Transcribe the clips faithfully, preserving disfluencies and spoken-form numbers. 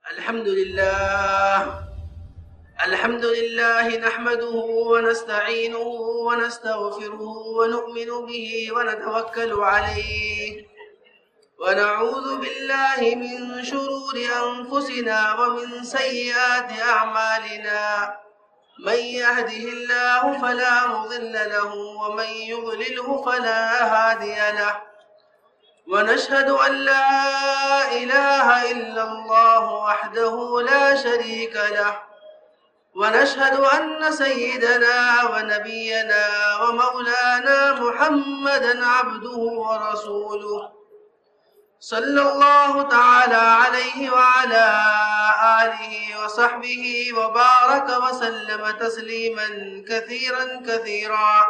الحمد لله الحمد لله نحمده ونستعينه ونستغفره ونؤمن به ونتوكل عليه ونعوذ بالله من شرور أنفسنا ومن سيئات أعمالنا من يهده الله فلا مضل له ومن يضلله فلا هادي له ونشهد أن لا إله إلا الله وحده لا شريك له ونشهد أن سيدنا ونبينا ومولانا محمدا عبده ورسوله صلى الله تعالى عليه وعلى آله وصحبه وبارك وسلم تسليما كثيرا كثيرا.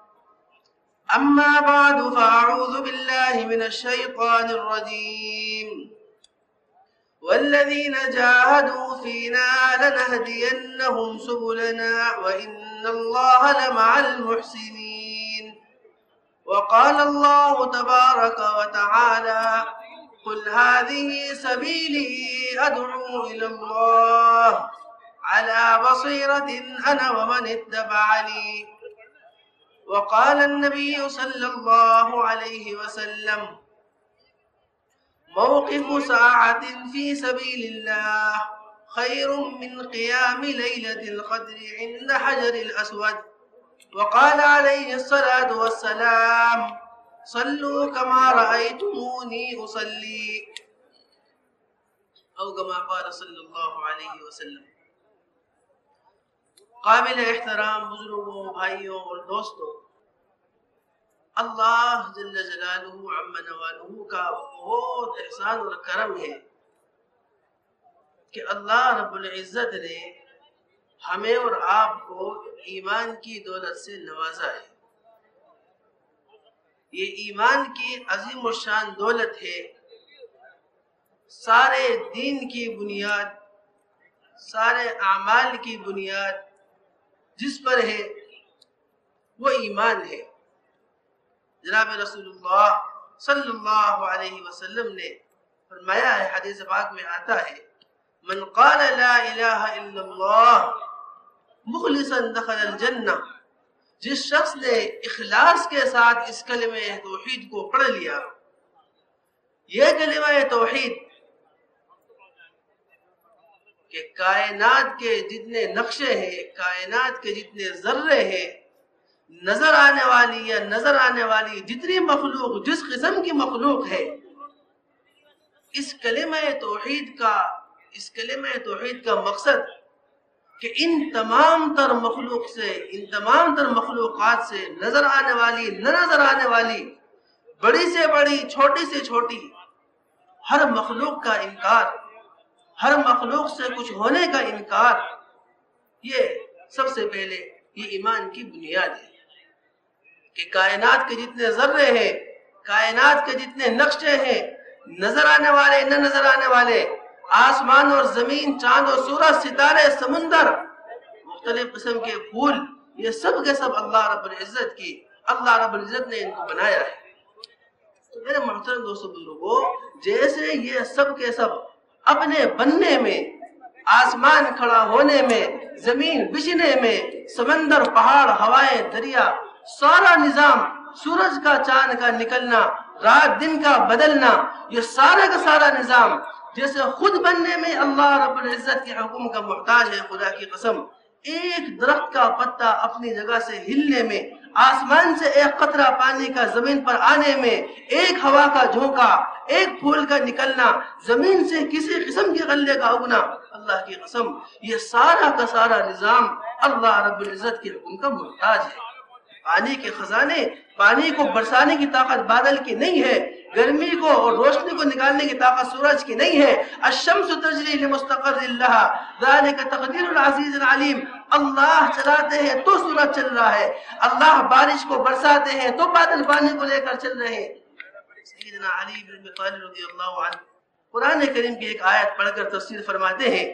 أما بعد فأعوذ بالله من الشيطان الرجيم والذين جاهدوا فينا لنهدينهم سبلنا وإن الله لمع المحسنين. وقال الله تبارك وتعالى قل هذه سبيلي أدعو إلى الله على بصيرة أنا ومن اتبعني. وقال النبي صلى الله عليه وسلم موقف ساعة في سبيل الله خير من قيام ليلة القدر عند حجر الأسود. وقال عليه الصلاة والسلام صلوا كما رأيتموني أصلي أو كما قال صلی اللہ علیہ وسلم. قابل احترام بزرگوں، بھائیوں اور دوستوں، اللہ جل جلالہ عم نوالہ کا بہت احسان اور کرم ہے کہ اللہ رب العزت نے ہمیں اور آپ کو ایمان کی دولت سے نوازا ہے. یہ ایمان کی عظیم الشان دولت ہے. سارے دین کی بنیاد، سارے اعمال کی بنیاد جس پر ہے وہ ایمان ہے. جناب رسول اللہ صلی اللہ علیہ وسلم نے فرمایا ہے، حدیث پاک میں آتا ہے، من قال لا الہ الا اللہ مخلصا دخل الجنہ. جس شخص نے اخلاص کے ساتھ اس کلمہ توحید کو پڑھ لیا، یہ کلمہ توحید کہ کائنات کے جتنے نقشے ہیں، کائنات کے جتنے ذرے ہیں، نظر آنے والی یا نظر آنے والی جتنی مخلوق، جس قسم کی مخلوق ہے، اس کلمہ توحید کا اس کلمہ توحید کا مقصد کہ ان تمام تر مخلوق سے، ان تمام تر مخلوقات سے نظر آنے والی، نہ نظر آنے والی، بڑی سے بڑی، چھوٹی سے چھوٹی ہر مخلوق کا انکار، ہر مخلوق سے کچھ ہونے کا انکار، یہ سب سے پہلے یہ ایمان کی بنیاد ہے کہ کائنات کے جتنے ذرے ہیں، کائنات کے جتنے نقشے ہیں، نظر آنے والے، نہ نظر آنے والے، آسمان اور زمین، چاند اور سورج، ستارے، سمندر، مختلف قسم کے پھول، یہ سب کے سب اللہ رب العزت کی اللہ رب العزت نے ان کو بنایا ہے. تو میرے محترم دوستو بزرگوں، جیسے یہ سب کے سب اپنے بننے میں، آسمان کھڑا ہونے میں، زمین بچھنے میں، سمندر، پہاڑ، ہوائیں، دریا، سارا نظام، سورج کا چاند کا نکلنا، رات دن کا بدلنا، یہ سارا کا سارا نظام جیسے خود بننے میں اللہ رب العزت کے حکم کا محتاج ہے. خدا کی قسم، ایک درخت کا پتا اپنی جگہ سے ہلنے میں، آسمان سے ایک قطرہ پانی کا زمین پر آنے میں، ایک ہوا کا جھونکا، ایک پھول کا نکلنا، زمین سے کسی قسم کے غلے کا اگنا، اللہ کی قسم یہ سارا کا سارا نظام اللہ رب العزت کے حکم کا محتاج ہے. پانی کے خزانے، پانی کو برسانے کی طاقت بادل کی نہیں ہے، گرمی کو اور روشنی کو نکالنے کی طاقت سورج کی نہیں ہے. الشمس تجری لمستقر لها ذلك تقدیر العزیز العلیم. اللہ چلاتے ہیں تو سورج چل رہا ہے، اللہ بارش کو برساتے ہیں تو بادل پانی کو لے کر چل رہے ہیں. سیدنا علی بن ابی طالب رضی اللہ عنہ قرآن کریم کی ایک آیت پڑھ کر تفسیر فرماتے ہیں،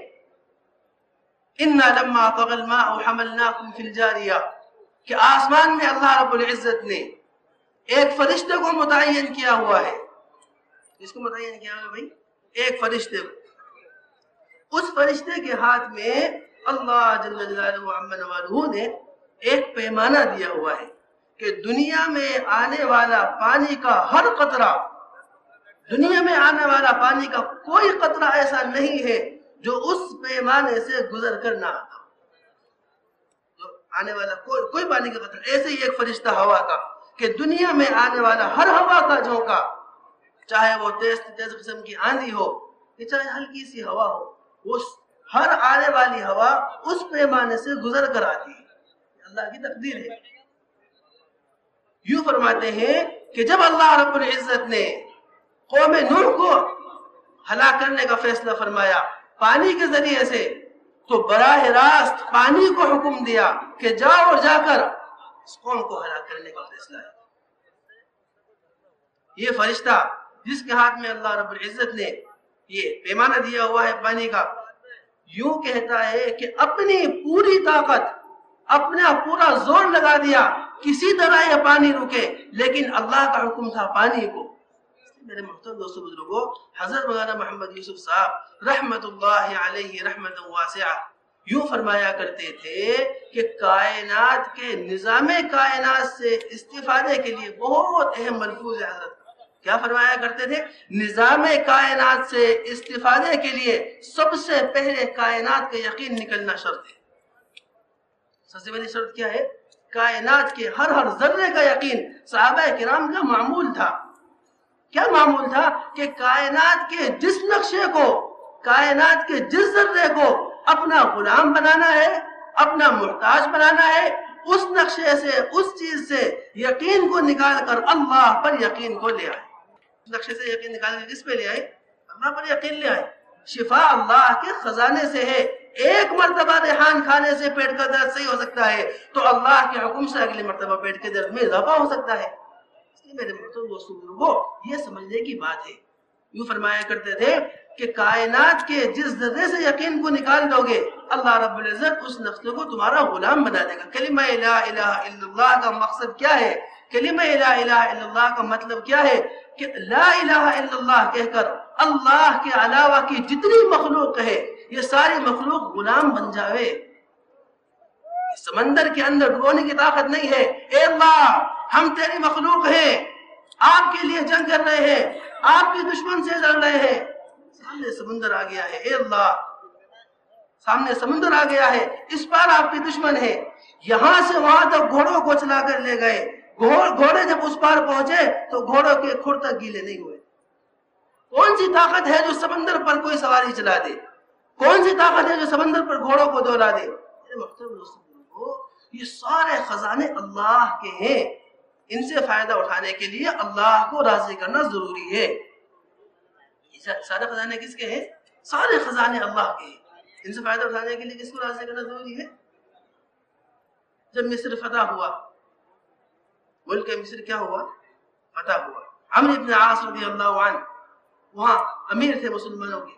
اِنَّا لَمَّا طَغَى الْمَاءُ حَمَلْنَاكُمْ فِي الْجَارِيَةِ، کہ آسمان میں اللہ رب العزت نے ایک فرشتے کو متعین کیا ہوا ہے. اس کو متعین کیا ہوا بھائی؟ ایک فرشتے کو. اس فرشتے کے ہاتھ میں اللہ جل جلالہ عما نوالہ نے ایک پیمانہ دیا ہوا ہے کہ دنیا میں آنے والا پانی کا ہر قطرہ، دنیا میں آنے والا پانی کا کوئی قطرہ ایسا نہیں ہے جو اس پیمانے سے گزر کر نہ آتا، جو آنے والا کوئی کوئی پانی کا قطرہ۔ ایسے ہی ایک فرشتہ ہوا کا کہ دنیا میں آنے والا ہر ہوا کا جھونکا، چاہے وہ تیز تیز قسم کی آندھی ہو یا چاہے ہلکی سی ہوا ہو، وہ ہر آنے والی ہوا اس پیمانے سے گزر کر آتی ہے، اللہ کی تقدیر ہے۔ یوں فرماتے ہیں کہ جب اللہ رب العزت نے قوم نوح کو ہلاک کرنے کا فیصلہ فرمایا پانی کے ذریعے سے، تو براہ راست پانی کو حکم دیا کہ جاؤ اور جا کر اس قوم کو ہلاک کرنے کا فیصلہ ہے۔ یہ فرشتہ جس کے ہاتھ میں اللہ رب العزت نے یہ پیمانہ دیا ہوا ہے پانی کا، یوں کہتا ہے کہ اپنی پوری طاقت، اپنا پورا زور لگا دیا کسی طرح یہ پانی رکے، لیکن اللہ کا حکم تھا پانی کو۔ میرے محترم دوستو بزرگوں، حضرت مولانا محمد یوسف صاحب رحمت اللہ علیہ رحمت واسعہ یوں فرمایا کرتے تھے کہ کائنات کے نظام کائنات سے استفادے کے لیے بہت اہم ملفوظ ہے حضرت۔ کیا فرمایا کرتے تھے؟ نظام کائنات سے استفادے کے لیے سب سے پہلے کائنات کا یقین نکلنا شرط ہے۔ سب سے پہلی شرط کیا ہے؟ کائنات کے ہر ہر ذرے کا یقین صحابہ کرام کا معمول تھا۔ کیا معمول تھا؟ کہ کائنات کے جس نقشے کو، کائنات کے جس ذرے کو اپنا غلام بنانا ہے، اپنا محتاج بنانا ہے، اس نقشے سے، اس چیز سے یقین کو نکال کر اللہ پر یقین کو لے آئے۔ اس نقشے سے یقین نکال کر کس پہ لے آئے؟ اللہ پر یقین لے آئے۔ شفا اللہ کے خزانے سے ہے۔ ایک مرتبہ ریحان کھانے سے پیٹ کا درد صحیح ہو سکتا ہے تو اللہ کے حکم سے اگلی مرتبہ پیٹ کے درد میں اضافہ ہو سکتا ہے۔ اس لیے میرے محترم دوستو بزرگوں، یہ سمجھنے کی بات ہے۔ یوں فرمایا کرتے تھے کہ کائنات کے جس ذرے سے یقین کو نکال دو گے، اللہ رب العزت اس نقشے کو تمہارا غلام بنا دے گا۔ کلمہ لا الہ الا اللہ کا مقصد کیا ہے؟ کلمہ لا الہ الا اللہ کا مطلب کیا ہے؟ کہ لا الہ الا اللہ کہہ کر اللہ کے علاوہ کی جتنی مخلوق ہے یہ ساری مخلوق غلام بن جاوے۔ سمندر کے اندر ڈبونے کی طاقت نہیں ہے۔ اے اللہ، ہم تیری مخلوق ہیں، آپ کے لیے جنگ کر رہے ہیں، آپ کے دشمن سے لڑ رہے ہیں، سامنے سمندر آ گیا ہے، اے اللہ سامنے سمندر آ گیا ہے، اس پار آپ کے دشمن ہے، یہاں سے وہاں تک گھوڑوں کو چلا کر لے گئے، گھوڑے جب اس پار پہنچے تو گھوڑوں کے کھر تک گیلے نہیں ہوئے۔ کون سی طاقت ہے جو سمندر پر کوئی سواری چلا دے؟ کون سی طاقت ہے جو سمندر پر گھوڑوں کو دولا دے؟ محترم دوستو، یہ سارے خزانے اللہ کے ہیں، ان سے فائدہ اٹھانے کے لیے اللہ کو راضی کرنا ضروری ہے۔ سارے خزانے کس کے ہیں؟ سارے خزانے اللہ کے ہیں، ان سے فائدہ اٹھانے کے لیے کس کو راضی کرنا ضروری ہے؟ جب مصر فتح ہوا، ملک مصر کیا ہوا؟ فتح ہوا۔ عمرو بن عاص رضی اللہ عنہ وہاں امیر تھے مسلمانوں کے،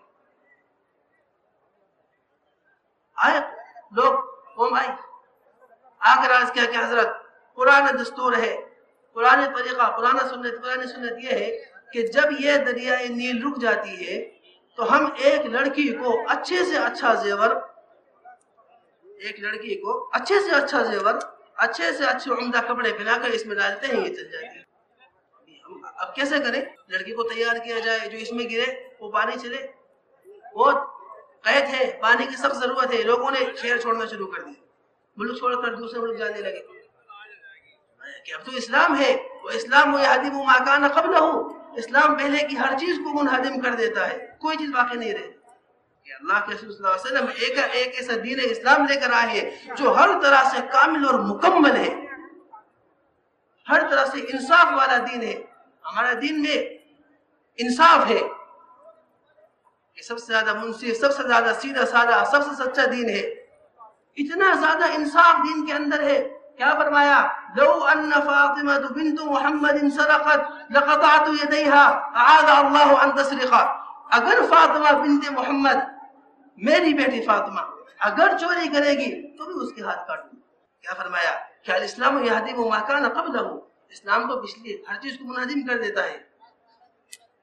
آئے لوگ، قوم آئی، آ کر عرض کیا کہ حضرت پرانا دستور ہے، پرانے طریقہ، پرانا سنت پرانی سنت یہ ہے کہ جب یہ دریائے نیل رک جاتی ہے تو ہم ایک لڑکی کو اچھے سے اچھا زیور، ایک لڑکی کو اچھے سے اچھا زیور، اچھے سے اچھے عمدہ کپڑے پہنا کر اس میں ڈالتے ہیں، یہ چل جاتی ہے۔ اب کیسے کریں؟ لڑکی کو تیار کیا جائے، جو اس میں گرے وہ پانی چلے، بہت قید ہے، پانی کی سخت ضرورت ہے۔ لوگوں نے شہر چھوڑنا شروع کر دیا، ملک چھوڑ کر دوسرے ملک جانے لگے کہ اب تو اسلام ہے، وہ اسلام وہ یہدم ما کان قبلہ، اسلام پہلے کی ہر چیز کو منہدم کر دیتا ہے، کوئی چیز باقی نہیں رہتی۔ کہ اللہ کے رسول صلی اللہ علیہ وسلم ایک ایک ایسا دین اسلام لے کر آئے ہیں جو ہر طرح سے کامل اور مکمل ہے، ہر طرح سے انصاف والا دین ہے۔ ہمارے دین میں انصاف ہے، کہ سب سے زیادہ منصف، سب سے زیادہ سیدھا سادہ، سب سے سچا دین ہے۔ اتنا زیادہ انصاف دین کے اندر ہے، کیا فرمایا؟ لو ان فاطمہ بنت محمد سرقت لقطعت یدیها اعاذ اللہ ان تسرق۔ اگر فاطمہ بنت محمد، میری بیٹی فاطمہ اگر چوری کرے گی تو بھی اس کے ہاتھ کاٹ دوں۔ کیا فرمایا؟ کہ الاسلام یہدم ما کان قبلہ، اسلام تو پچھلی ہر چیز کو منہدم کر دیتا ہے۔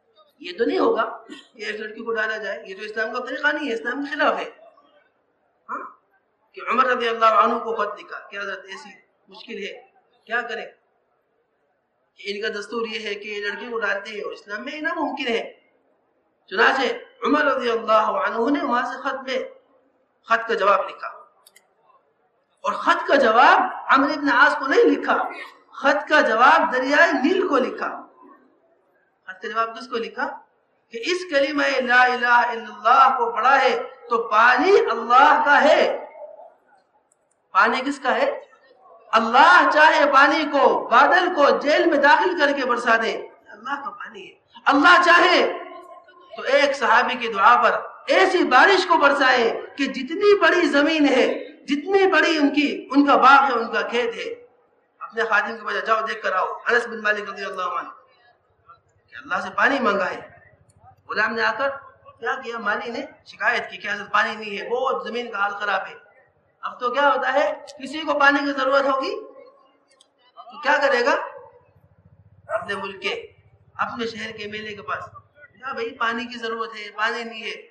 یہ تو نہیں ہوگا کہ ایک لڑکی کو ڈالا جائے، یہ تو اسلام کا طریقہ نہیں ہے، اسلام کے خلاف ہے. ہاں کہ عمر رضی اللہ عنہ کو خط لکھا کہ حضرت ایسی مشکل ہے، کیا کریں؟ کہ ان کا دستور یہ ہے کہ یہ لڑکی کو ڈالتے ہیں اور اسلام میں ناممکن ہے. چنانچہ عمر رضی اللہ عنہ نے وہاں سے خط میں خط کا جواب لکھا، اور خط کا جواب عمرو بن عاص کو نہیں لکھا، خط کا جواب دریائے نیل کو لکھا. خط کا جواب کس کو لکھا؟ کہ اس کلمہ لا الہ الا اللہ کو پڑھا ہے تو پانی اللہ کا ہے. پانی کس کا ہے؟ اللہ چاہے پانی کو، بادل کو جیل میں داخل کر کے برسا دے، اللہ کا پانی ہے. اللہ چاہے تو ایک صحابی کی دعا پر ایسی بارش کو برسائے کہ جتنی بڑی زمین ہے، جتنی بڑی ان کی ان کا باغ ہے، ان کا کھیت ہے، اپنے خادم کے بجائے جاؤ دیکھ کر آؤ. انس بن مالک رضی اللہ عنہ کہ اللہ سے پانی مانگا ہے. غلام نے آ کر کیا کیا؟ مالی نے شکایت کی کہ حضرت پانی نہیں ہے، بہت زمین کا حال خراب ہے. اب تو کیا ہوتا ہے، کسی کو پانی کی ضرورت ہوگی تو کیا کرے گا؟ اپنے ملک کے، اپنے شہر کے میلے کے پاس، کیا بھائی پانی کی ضرورت ہے، پانی نہیں ہے.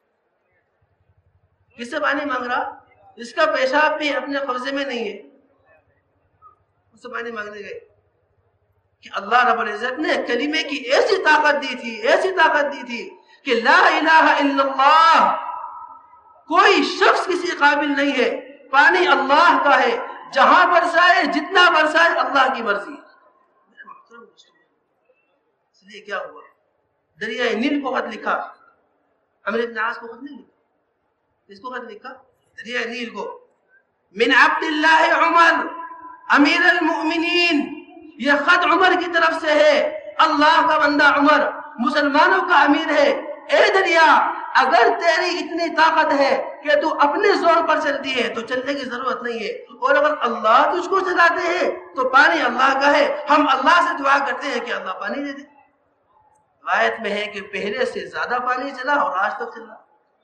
کس سے پانی مانگ رہا؟ اس کا پیشاب بھی اپنے قبضے میں نہیں ہے، اس سے پانی مانگنے گئے. کہ اللہ رب العزت نے کلمے کی ایسی طاقت دی تھی، ایسی طاقت دی تھی کہ لا الہ الا اللہ کوئی شخص کسی قابل نہیں ہے، پانی اللہ کا ہے، جہاں برسائے جتنا برسائے اللہ کی مرضی. اس لیے کیا ہوا؟ دریائے نیل کو خط لکھا، عمرو بن عاص کو خط نہیں لکھا، اس کو خط لکھا دریائے نیل کو. من عبد اللہ عمر امیر المؤمنین، یہ خط عمر کی طرف سے ہے، اللہ کا بندہ عمر مسلمانوں کا امیر ہے. اے دریا، اگر تیری اتنی طاقت ہے کہ تو اپنے زور پر چلتی ہے تو چلنے کی ضرورت نہیں ہے، اور اگر اللہ تجھ کو چلاتے ہیں تو پانی اللہ کا ہے. ہم اللہ سے دعا کرتے ہیں کہ اللہ پانی دے دے. روایت میں ہے کہ پہلے سے زیادہ پانی چلا اور آج تک چلا.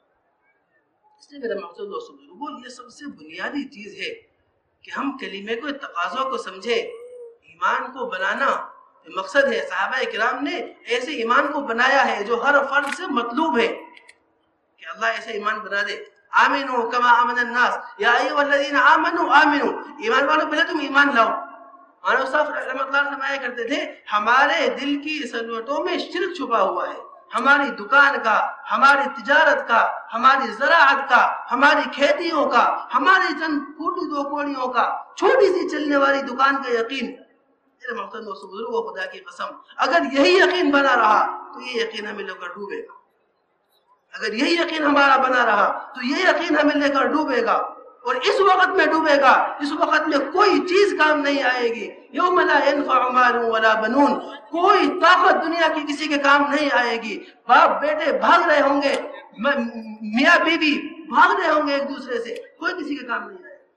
اس لیے میرا مقصد دوستوں وہ یہ سب سے بنیادی چیز ہے کہ ہم کلمے کو، تقاضوں کو سمجھیں. ایمان کو بنانا مقصد ہے. صحابہ کرام نے ایسے ایمان کو بنایا ہے جو ہر فرد سے مطلوب ہے کہ اللہ ایسے ایمان بنا دے. آمنو کما آمن الناس یا ایھا الذین آمنو آمنو، ایمان والوں پہلے تم ایمان لاؤ. مانو صاحب رحمۃ اللہ فرمایا کرتے تھے ہمارے دل کی صنعتوں میں شرک چھپا ہوا ہے. ہماری دکان کا، ہماری تجارت کا، ہماری زراعت کا، ہماری کھیتیوں کا، ہماری چند پھوٹی دو کوڑیوں کا، چھوٹی سی چلنے والی دکان کا یقین. میرے مقصد دوستوں بزرگوں، خدا کی قسم اگر یہی یقین بنا رہا تو یہ یقین ہمیں لے کر ڈوبے گا. اگر یہی یقین ہمارا بنا رہا تو یہ یقین ہمیں لے کر ڈوبے گا، اور اس وقت میں ڈوبے گا، اس وقت میں کوئی چیز کام نہیں آئے گی. یوم لا ينفع مال ولا بنون، کوئی طاقت دنیا کی کسی کے کام نہیں آئے گی. باپ بیٹے بھاگ رہے ہوں گے، میاں بیوی بھاگ رہے ہوں گے ایک دوسرے سے، کوئی کسی کے کام نہیں آئے گا.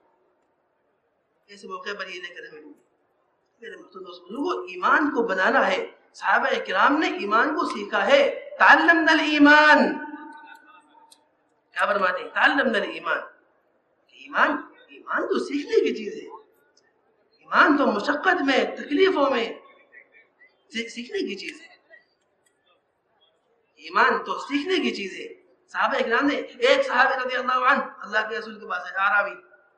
ایسے موقع پر یہ لے کر ہمیں میرے مقصد ایمان کو بنانا ہے. صحابہ کرام نے ایمان کو سیکھا ہے. تعلمنا الایمان، کیا فرماتے ہیں؟ تعلمنا الایمان. ایمان ایمان تو سیکھنے کی چیز ہے. ایمان تو مشقت میں، تکلیفوں میں سیکھنے کی چیز ہے. ایمان تو سیکھنے کی چیز ہے. صحابہ کرام نے، ایک صحابی رضی اللہ عنہ اللہ کے رسول کے پاس ہے، اعرابی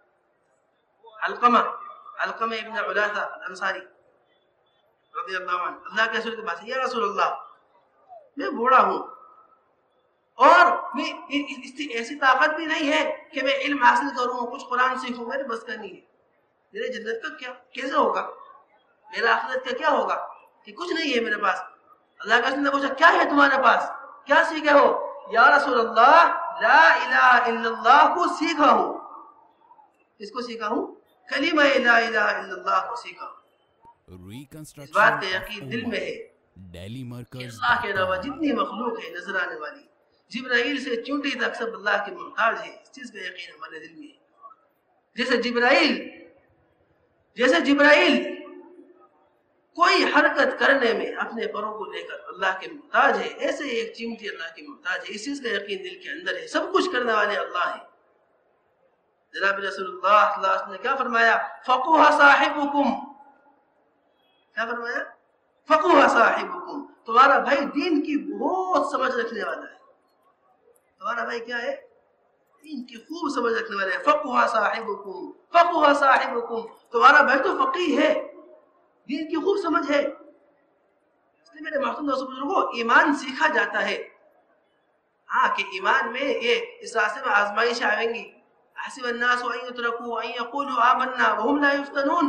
علقمہ علقمہ ابن علاثہ الانصاری رضی اللہ عنہ اللہ کے رسول کے پاس ہے. یا رسول اللہ، میں بوڑھا ہوں اور میں ایسی طاقت بھی نہیں ہے کہ میں علم حاصل کروں، کچھ قرآن سیکھوں، میرے بس کا نہیں ہے. میرے جنت کا کیا کیسے ہوگا، میرا آخرت کا کیا ہوگا کہ کچھ نہیں ہے میرے پاس. اللہ کے رسول نے پوچھا کیا ہے تمہارے پاس، کیا سیکھے ہو؟ یا رسول اللہ، لا الہ الا اللہ کو سیکھا ہوں. کس کو سیکھا ہوں؟ کلمہ لا الہ الا اللہ کو سیکھا ہوں. اس بات کا یقین دل میں ہے کہ اللہ کے علاوہ جتنی مخلوق ہے نظر آنے والی، جبرائیل سے چونٹی تک سب اللہ کے محتاج ہے. اس چیز کا یقین ہمارے دل میں ہے. جیسے جبرائیل جیسے جبرائیل کوئی حرکت کرنے میں اپنے پروں کو لے کر اللہ کے محتاج ہے، ایسے ایک چیمٹی اللہ کے محتاج ہے. اس چیز کا یقین دل کے اندر ہے. سب کچھ کرنے والے اللہ ہیں. جناب رسول اللہ صلی اللہ علیہ وسلم نے کیا فرمایا؟ فقوہ صاحبکم، کیا فرمایا؟ فقوہ صاحبکم، تمہارا بھائی دین کی بہت سمجھ رکھنے والا ہے. تمہارا بھائی کیا ہے؟ دین کی خوب سمجھ رکھنے والا ہے. فقہ صاحبکم فقہ صاحبکم، تمہارا بھائی تو فقیہ ہے، دین کی خوب سمجھ ہے. اس لیے میرے محترم دوستو بزرگوں، ایمان سیکھا جاتا ہے. ہاں کہ ایمان میں یہ اس راستے میں آزمائش آئیں گی. حسب الناس ان يتركوا ان يقولوا آمنا وهم لا يفتنون.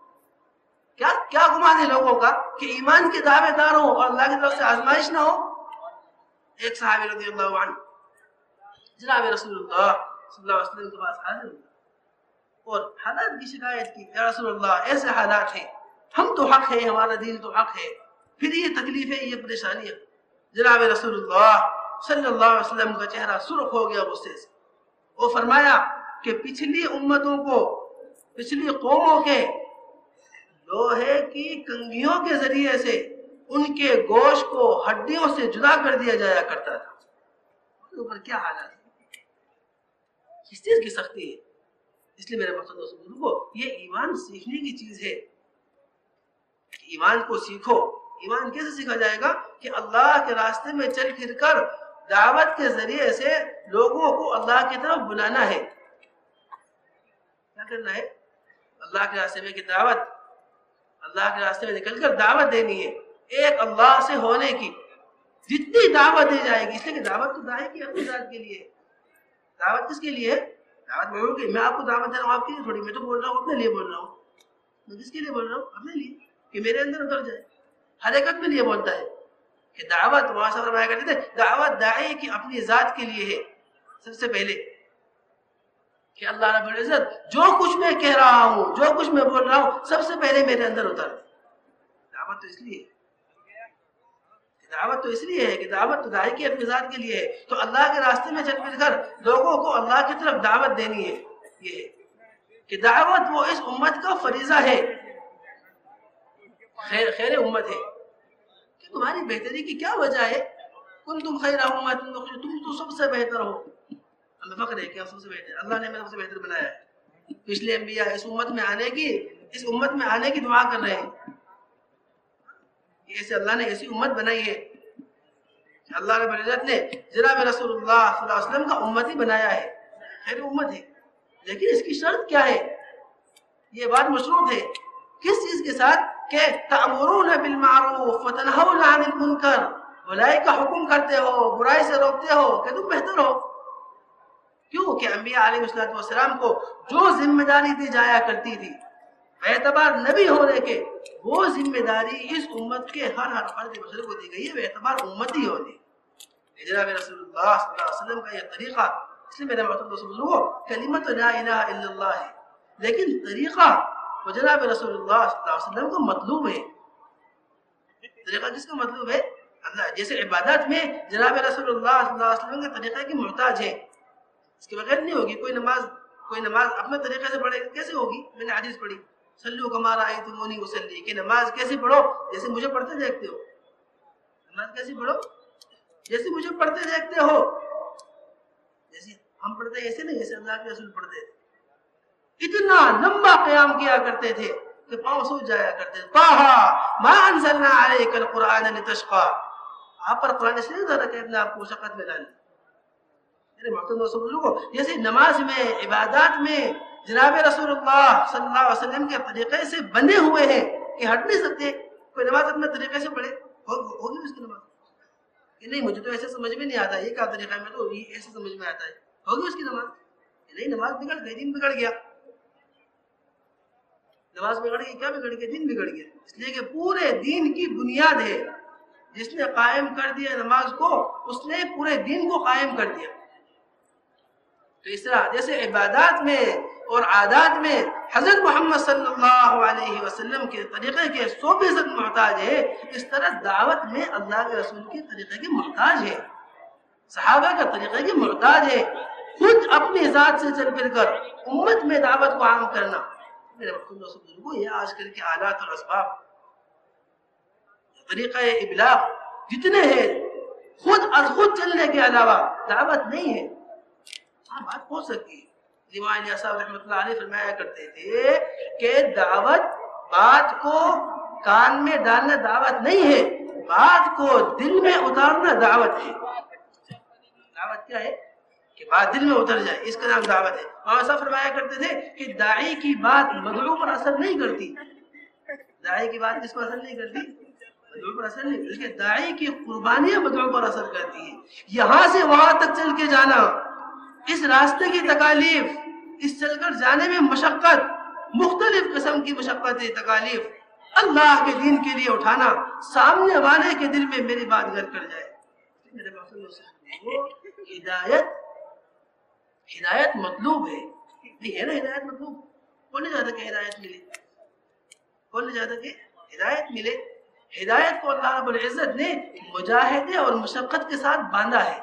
کیا کیا گمان ہے لوگوں کا کہ ایمان کے دعوے دار ہو اور اللہ کی طرف سے آزمائش نہ ہو. ایک صحابی رضی اللہ عنہ جناب رسول اللہ صلی اللہ علیہ وسلم کے پاس حاضر ہوئے اور حالات کی شکایت کی. یا رسول اللہ ایسے حالات ہیں، ہم تو حق ہے، ہمارا دین تو حق ہے، پھر یہ تکلیفیں، یہ پریشانیاں. جناب رسول اللہ صلی اللہ علیہ وسلم کا چہرہ سرخ ہو گیا غصے سے. وہ فرمایا کہ پچھلی امتوں کو، پچھلی قوموں کے لوہے کی کنگھیوں کے ذریعے سے ان کے گوشت کو ہڈیوں سے جدا کر دیا جایا کرتا تھا. اس کے اوپر کیا حالات ہے، کس چیز کی سختی ہے. اس لیے میرے مقصد دوستوں، یہ ایمان سیکھنے کی چیز ہے. ایمان کو سیکھو. ایمان کیسے سیکھا جائے گا؟ کہ اللہ کے راستے میں چل پھر کر دعوت کے ذریعے سے لوگوں کو اللہ کی طرف بلانا ہے. کیا کرنا ہے؟ اللہ کے راستے میں کی دعوت، اللہ کے راستے میں نکل کر دعوت دینی ہے ایک اللہ سے ہونے کی. جتنی دعوت دی جائے گی، اس لیے کہ دعوت تو داعی کی اپنی ذات کے لیے. دعوت کس کے لیے ہے؟ دعوت میں ہوگی. میں آپ کو دعوت دے رہا ہوں آپ کے لیے تھوڑی، میں تو بول رہا ہوں اپنے لیے بول رہا ہوں. میں کس کے لیے بول رہا ہوں؟ اپنے لیے، کہ میرے اندر اتر جائے. ہر ایک میں لیے بولتا ہے کہ دعوت، وہاں سے فرمایا کرتے تھے دعوت داعی کی اپنی ذات کے لیے ہے. سب سے پہلے کہ اللہ رب العزت جو کچھ میں کہہ رہا ہوں، جو کچھ میں بول رہا ہوں، سب سے پہلے میرے اندر اتر. دعوت تو اس لیے دعوت تو اس لیے ہے کہ دعوت تو داعی کی اپنی ذات کے لیے ہے. تو اللہ کے راستے میں چل پھر کر لوگوں کو اللہ کی طرف دعوت دینی ہے. یہ ہے کہ دعوت وہ اس امت کا فریضہ ہے، خیر خیر امت ہے. کہ تمہاری بہتری کی کیا وجہ ہے؟ کنتم خیر امت، تم تو سب سے بہتر ہو. ہمیں فخر ہے کہ ہم سب سے بہتر، اللہ نے ہمیں سب سے بہتر بنایا ہے. پچھلے انبیاء اس امت میں آنے کی اس امت میں آنے کی دعا کر رہے ہیں. ایسے اللہ نے ایسی امت بنائی ہے کہ اللہ رب العزت نے جناب رسول اللہ صلی اللہ علیہ وسلم کا امتی بنایا ہے. خیر امت ہے، لیکن اس کی شرط کیا ہے؟ یہ بات مشروط ہے. کس چیز کے ساتھ؟ کہ تأمرون بالمعروف وتنہون عن المنکر، بھلائی کا حکم کرتے ہو، برائی سے روکتے ہو کہ تم بہتر ہو. کیوں کہ انبیاء علیہ الصلوۃ والسلام کو جو ذمہ داری دی جایا کرتی تھی اعتبار نبی ہونے کے، وہ ذمہ داری اس امت کے ہر ہر فرد بشر کو دی گئی ہے اعتبار امتی ہونے. جناب رسول اللہ صلی اللہ علیہ وسلم کا یہ طریقہ، اس لیے میرے محترم دوستو بزرگوں، کلمۃ لا الہ الا اللہ ہے، لیکن طریقہ وہ جناب رسول اللہ صلی اللہ علیہ وسلم کا مطلوب ہے. طریقہ کس کا مطلوب ہے؟ اللہ. جیسے عبادات میں جناب رسول اللہ صلی اللہ علیہ وسلم کے طریقے کی محتاج ہے، اس کے بغیر نہیں ہوگی. کوئی نماز کوئی نماز اپنے طریقے سے پڑھے کیسے ہوگی؟ میں نے حدیث پڑھی صلو کما رأیتمونی اصلی، کہ نماز کیسی پڑھو؟ جیسے مجھے پڑھتے دیکھتے ہو. نماز کیسی پڑھو؟ جیسے مجھے پڑھتے دیکھتے ہو. جیسے ہم پڑھتے ہیں ایسے نہیں، جیسے اللہ کے رسول پڑھتے تھے. اتنا لمبا قیام کیا کرتے تھے کہ پاؤں سوج جایا کرتے تھے. طٰہٰ ما انزلنا علیک القرآن لتشقیٰ، آپ پر قرآن اس لیے اتارا کہ اپنے آپ کو مشقت میں ڈالیں. میرے محترم دوستو بزرگوں، جیسے نماز میں، عبادات میں جناب رسول اللہ صلی اللہ علیہ وسلم کے طریقے سے بندے ہوئے ہیں کہ ہٹ نہیں سکتے. کوئی نماز اپنے طریقے سے پڑھے ہوگی اس کی نماز؟ کہ نہیں مجھے تو ایسے سمجھ میں نہیں آتا، یہ کیا طریقہ ہے، میں تو ایسے سمجھ میں آتا ہے، ہوگی اس کی نماز؟ نہیں، نماز بگڑ گئی، دین بگڑ گیا. نماز بگڑ گئی، کیا بگڑ گیا؟ دین بگڑ گیا. اس لیے کہ پورے دین کی بنیاد ہے، جس نے قائم کر دیا نماز کو، اس نے پورے دین کو قائم کر دیا. تو اس طرح جیسے عبادات میں اور عادات میں حضرت محمد صلی اللہ علیہ وسلم کے طریقے کے سو فیصد محتاج ہے، اس طرح دعوت میں اللہ کے رسول کے طریقے کے محتاج ہے، صحابہ کے طریقے کے محتاج ہے. خود اپنی ذات سے چل پھر کر امت میں دعوت کو عام کرنا. میرے بزرگوں، یہ آج کل کے آلات اور اسباب، طریقہ ابلاغ جتنے ہیں، خود از خود چلنے کے علاوہ دعوت نہیں ہے. ہاں بات پہنچ سکتی ہے. امام علیہ صاحب رحمۃ اللہ علیہ فرمایا کرتے تھے کہ دعوت بات کو کان میں ڈالنا دعوت نہیں ہے، بات کو دل میں اتارنا دعوت ہے. دعوت کیا ہے؟ کہ بات دل میں اتر جائے، اس کا نام دعوت ہے. مولانا صاحب فرمایا کرتے تھے کہ داعی کی بات مدعو پر اثر نہیں کرتی. داعی کی بات کس پر اثر نہیں کرتی؟ مدعو پر اثر نہیں، بلکہ داعی کی قربانیاں مدعو پر اثر کرتی ہیں. یہاں سے وہاں تک چل کے جانا، اس راستے کی تکالیف، اس چل کر جانے میں مشقت، مختلف قسم کی مشقت تکالیف اللہ کے دین کے لیے اٹھانا، سامنے والے کے دل میں میری بات گھر کر جائے. میرے ہدایت ہدایت مطلوب ہے. نہیں ہے نا ہدایت مطلوب؟ کون نہیں چاہتا کہ ہدایت ملے؟ کون نہیں چاہتا کہ ہدایت ملے؟ ہدایت کو اللہ رب العزت نے مجاہدے اور مشقت کے ساتھ باندھا ہے.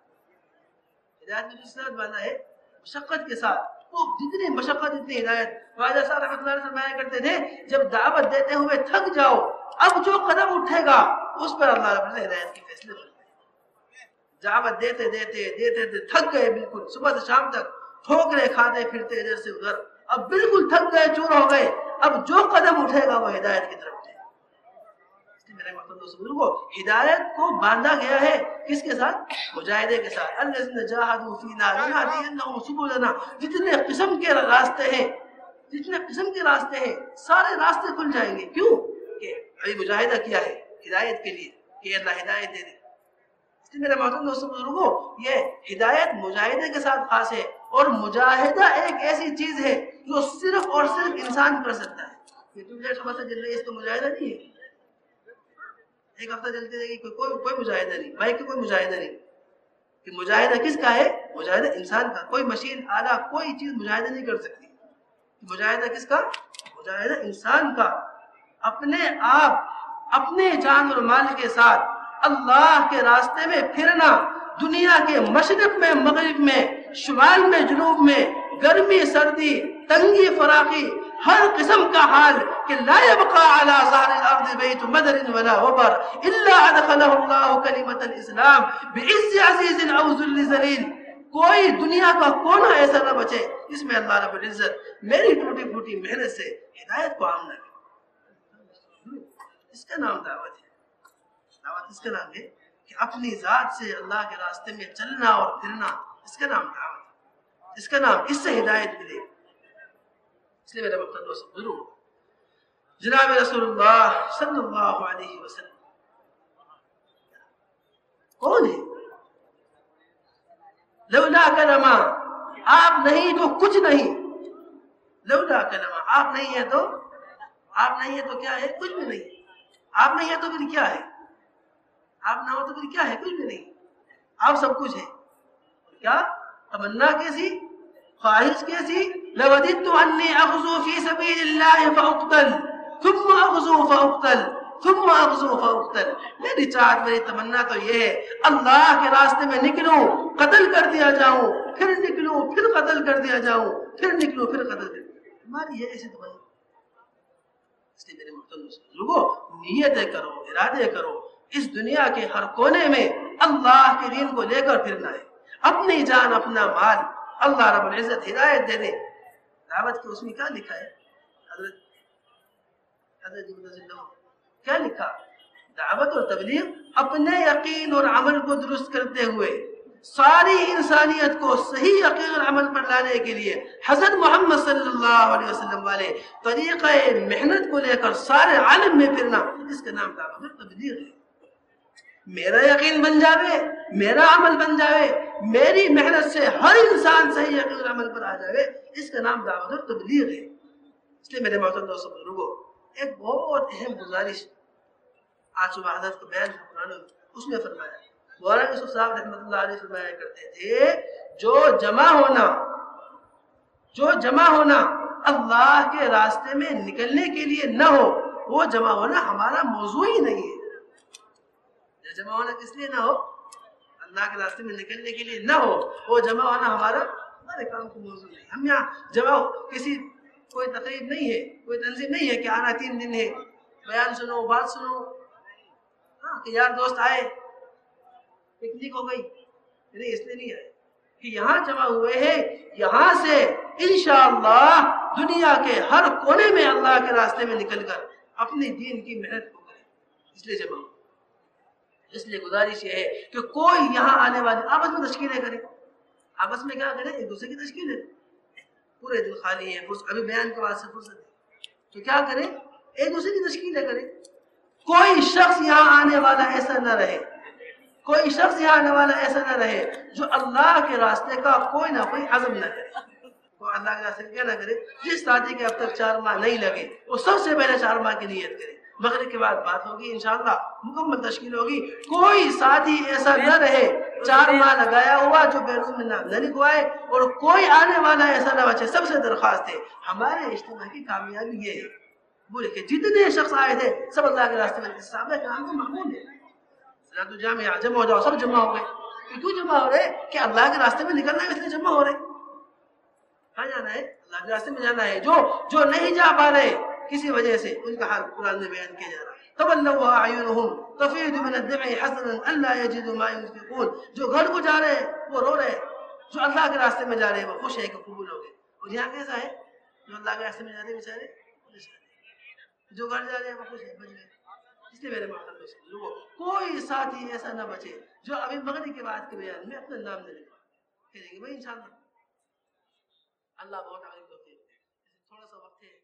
ہدایت میں کس ساتھ باندھا ہے؟ مشقت کے ساتھ. وہ جتنی مشقت اتنی ہدایت. خواجہ صاحب رحمۃ اللہ علیہ فرمایا کرتے تھے جب دعوت دیتے ہوئے تھک جاؤ، اب جو قدم اٹھے گا اس پر اللہ رب العزت ہدایت کے فیصلے کرتے ہیں. دعوت دیتے دیتے دیتے دیتے تھک گئے، بالکل صبح سے شام تک ٹھوکرے کھاتے پھرتے ادھر سے ادھر، اب بالکل تھک گئے، چور ہو گئے، اب جو قدم اٹھے گا وہ ہدایت کی طرف ہے. میرے محترم بزرگوں، ہدایت کو باندھا گیا ہے کس کے ساتھ؟ مجاہدے کے ساتھ. الذین جاہدوا فینا لنہدینہم سبلنا. جتنے قسم کے راستے ہیں، جتنے قسم کے راستے ہیں، سارے راستے کھل جائیں گے. کیوں؟ کہ ابھی مجاہدہ کیا ہے ہدایت کے لیے، کہ اللہ ہدایت دے دے. میرے محترم دوستوں بزرگوں، یہ ہدایت مجاہدے کے ساتھ خاص ہے. اور مجاہدہ ایک ایسی چیز ہے جو صرف اور صرف انسان کر سکتا ہے. یہ ٹیوبلائٹ صبح سے جل رہی ہے، اس کو مجاہدہ نہیں ہے. ایک ہفتہ جلتی رہے گی، کوئی کوئی مجاہدہ نہیں، بائک کا کوئی مجاہدہ نہیں. کہ مجاہدہ کس کا ہے؟ مجاہدہ انسان کا. کوئی مشین، آلہ، کوئی چیز مجاہدہ نہیں کر سکتی. مجاہدہ کس کا؟ مجاہدہ انسان کا. اپنے آپ، اپنے جان اور مال کے ساتھ اللہ کے راستے میں پھرنا، دنیا کے مشرق میں مغرب میں، شمال میں جنوب میں، گرمی سردی، تنگی فراقی، ہر قسم کا حال، کہ لا يبقى على ظهر الارض بيت مدر ولا وبر الا ادخله الله كلمة الاسلام بعز عزيز او ذل ذليل. کوئی دنیا کا کونا ایسا نہ بچے جس میں اللہ رب العزت میری ٹوٹی پھوٹی محنت سے ہدایت کو عام نہ کرے. اس کا نام دعوت ہے. دعوت اس کا نام ہے کہ اپنی ذات سے اللہ کے راستے میں چلنا اور پھرنا، اس کا نام دعوت ہے. اس کا نام، اس سے ہدایت ملے. اس لیے میرے محترم دوست ضرور جناب رسول اللہ صلی اللہ علیہ وسلم کون ہے؟ لولا کلمہ، آپ نہیں تو کچھ نہیں. لولا کلمہ، آپ نہیں ہے تو آپ نہیں ہے تو کیا ہے؟ کچھ بھی نہیں. آپ نہیں ہے تو پھر کیا ہے؟ آپ نہ ہو تو پھر کیا ہے؟ کچھ بھی نہیں. آپ سب کچھ ہے. کیا تمنا کیسی، خواہش کیسی؟ لوددت انی اغزو فی سبیل اللہ فاقتل ثم اغزو فاقتل ثم اغزو فاقتل. میری چاہت، میری تمنا تو یہ ہے اللہ کے راستے میں نکلوں، قتل کر دیا جاؤں، پھر نکلوں، پھر قتل کر دیا جاؤں، پھر نکلوں، پھر قتل کر دیا. ہماری یہ ایسی تمنا. اس لیے میرے محترم بزرگوں، نیتیں کرو، ارادے کرو. اس دنیا کے ہر کونے میں اللہ کے دین کو لے کر پھرنا ہے. اپنی جان، اپنا مال، اللہ رب العزت ہدایت دے دے. دعوت کے اس میں کیا لکھا ہے؟ حضرت حضرت کیا لکھا؟ دعوت اور تبلیغ اپنے یقین اور عمل کو درست کرتے ہوئے ساری انسانیت کو صحیح یقین اور عمل پر لانے کے لیے حضرت محمد صلی اللہ علیہ وسلم والے طریقہ محنت کو لے کر سارے عالم میں پھرنا، اس کا نام دعوت اور تبلیغ ہے. میرا یقین بن جاوے، میرا عمل بن جاوے، میری محنت سے ہر انسان صحیح یقین اور عمل پر آ جاوے، اس کا نام دعوت اور تبلیغ ہے. اس لیے میرے محترم دوستو بزرگوں، ایک بہت اہم گزارش آج صبح حضرت کو بیان قرآن اس میں فرمایا. مولانا یوسف صاحب رحمۃ اللہ علیہ فرمایا کرتے تھے جو جمع ہونا جو جمع ہونا اللہ کے راستے میں نکلنے کے لیے نہ ہو، وہ جمع ہونا ہمارا موضوع ہی نہیں ہے. جمع ہونا کس لیے نہ ہو؟ اللہ کے راستے میں نکلنے کے لیے نہ ہو، وہ جمع ہونا ہمارا ہمارے کام کو موضوع نہیں. ہم یہاں جمع کسی کوئی تقریب نہیں ہے، کوئی تنظیم نہیں ہے کہ آنا تین دن ہے، بیان سنو، بات سنو، ہاں کہ یار دوست آئے، پکنک ہو گئی. نہیں، اس لیے نہیں آئے کہ یہاں جمع ہوئے ہیں، یہاں سے انشاءاللہ دنیا کے ہر کونے میں اللہ کے راستے میں نکل کر اپنی دین کی محنت کو کریں. اس لیے جمع ہو. اس لیے گزارش یہ ہے کہ کوئی یہاں آنے والے آپس میں تشکیلیں کرے، آپس میں کیا کرے، ایک دوسرے کی تشکیلیں، پورے دن خالی ہے، ابھی بیان کے بعد سے فرصت ہے تو کیا کرے، ایک دوسرے کی تشکیلیں کرے. کوئی شخص یہاں آنے والا ایسا نہ رہے، کوئی شخص یہاں آنے والا ایسا نہ رہے جو اللہ کے راستے کا کوئی نہ کوئی عزم نہ کرے. کوئی اللہ کے راستے کیا نہ کرے، جس ساتھی کے اب تک چار ماہ نہیں لگے وہ سب سے پہلے چار ماہ کی نیت کرے. مغرب کے بعد بات ہوگی انشاءاللہ، مکمل تشکیل ہوگی. کوئی ساتھی ایسا نہ رہے چار ماہ لگایا ہوا جو بیرون میں نام نہ لکھوائے، اور کوئی آنے والا ایسا نہ بچے. سب سے درخواست ہے، ہمارے اجتماع کی کامیابی یہ ہے بولے کہ جتنے شخص آئے تھے سب اللہ کے راستے میں، صحابہ کرام کو معمول ہے صلاۃ الجامع جمع ہو جاؤ، سب جمع ہو گئے. کیوں جمع ہو رہے؟ کہ اللہ کے راستے میں نکلنا ہے اس لیے جمع ہو رہے. کہاں جانا ہے؟ اللہ کے راستے میں جانا ہے. جو جو نہیں جا پا رہے کسی وجہ سے ان کا حال قرآن میں بیان کیا جا رہا ہے. تولوا اعینهم تفیض من الدمع حزنا الا يجدوا ما ينفقون. جو گھر کو جا رہے وہ رو رہے، جو اللہ کے راستے میں جا رہے وہ خوش ہے کہ قبول ہو گئے. اور یہاں کیسا ہے، جو اللہ کے راستے میں جا رہے بیچارے، جو گھر جا رہے ہیں وہ خوش ہے، بچ گئے. اس لیے میرے محترم لوگوں، کوئی ساتھی ایسا نہ بچے جو ابھی مغرب کے بعد کے بیان میں اپنا نام نہ لکھا کہہ دیں گے بھائی انشاءاللہ. اللہ بہت عالم ہوتے ہیں، تھوڑا سا وقت ہے.